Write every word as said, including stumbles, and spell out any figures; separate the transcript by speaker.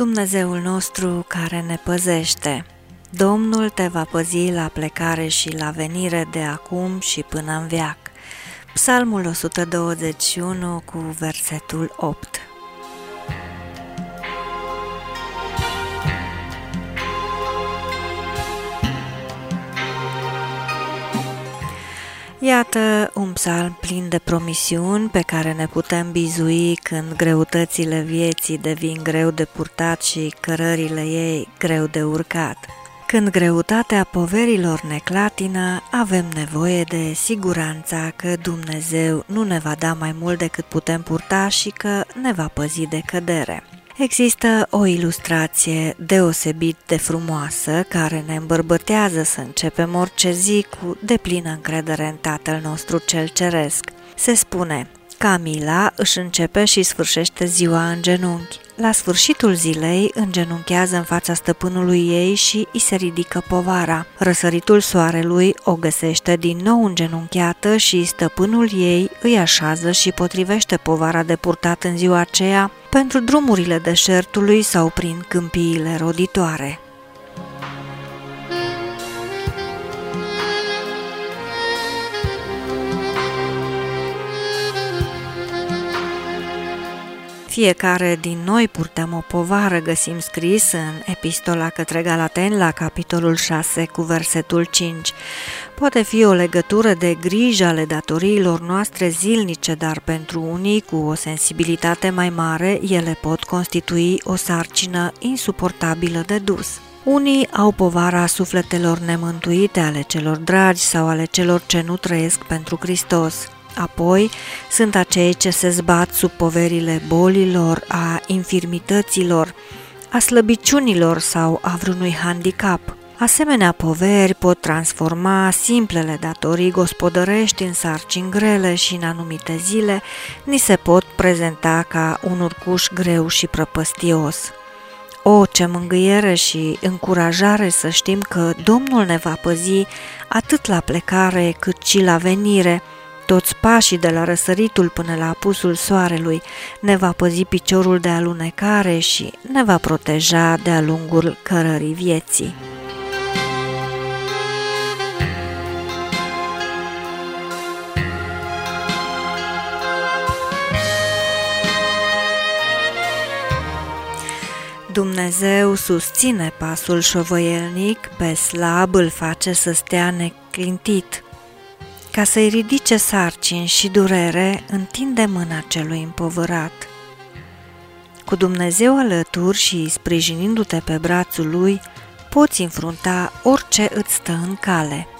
Speaker 1: Dumnezeul nostru care ne păzește. Domnul te va păzi la plecare și la venire de acum și până în veac. Psalmul o sută douăzeci și unu cu versetul opt. Iată un psalm plin de promisiuni pe care ne putem bizui când greutățile vieții devin greu de purtat și cărările ei greu de urcat. Când greutatea poverilor ne clatină, avem nevoie de siguranța că Dumnezeu nu ne va da mai mult decât putem purta și că ne va păzi de cădere. Există o ilustrație deosebit de frumoasă care ne îmbărbătează să începem orice zi cu deplină încredere în Tatăl nostru cel ceresc. Se spune: Camila își începe și sfârșește ziua în genunchi. La sfârșitul zilei îngenunchează în fața stăpânului ei și îi se ridică povara. Răsăritul soarelui o găsește din nou îngenunchiată și stăpânul ei îi așează și potrivește povara de purtat în ziua aceea pentru drumurile deșertului sau prin câmpiile roditoare. Fiecare din noi purtăm o povară, găsim scris în Epistola către Galateni la capitolul șase cu versetul cinci. Poate fi o legătură de grijă ale datoriilor noastre zilnice, dar pentru unii cu o sensibilitate mai mare, ele pot constitui o sarcină insuportabilă de dus. Unii au povara sufletelor nemântuite, ale celor dragi sau ale celor ce nu trăiesc pentru Hristos. Apoi sunt acei ce se zbat sub poverile bolilor, a infirmităților, a slăbiciunilor sau a vreunui handicap. Asemenea poveri pot transforma simplele datorii gospodărești în sarcini grele și în anumite zile ni se pot prezenta ca un urcuș greu și prăpăstios. O, ce mângâiere și încurajare să știm că Domnul ne va păzi atât la plecare cât și la venire. Toți pașii de la răsăritul până la apusul soarelui, ne va păzi piciorul de alunecare și ne va proteja de-a lungul cărării vieții. Dumnezeu susține pasul șovăielnic, pe slab îl face să stea neclintit. Ca să-i ridice sarcini și durere, întinde mâna celui împovărat. Cu Dumnezeu alături și sprijinindu-te pe brațul lui, poți înfrunta orice îți stă în cale.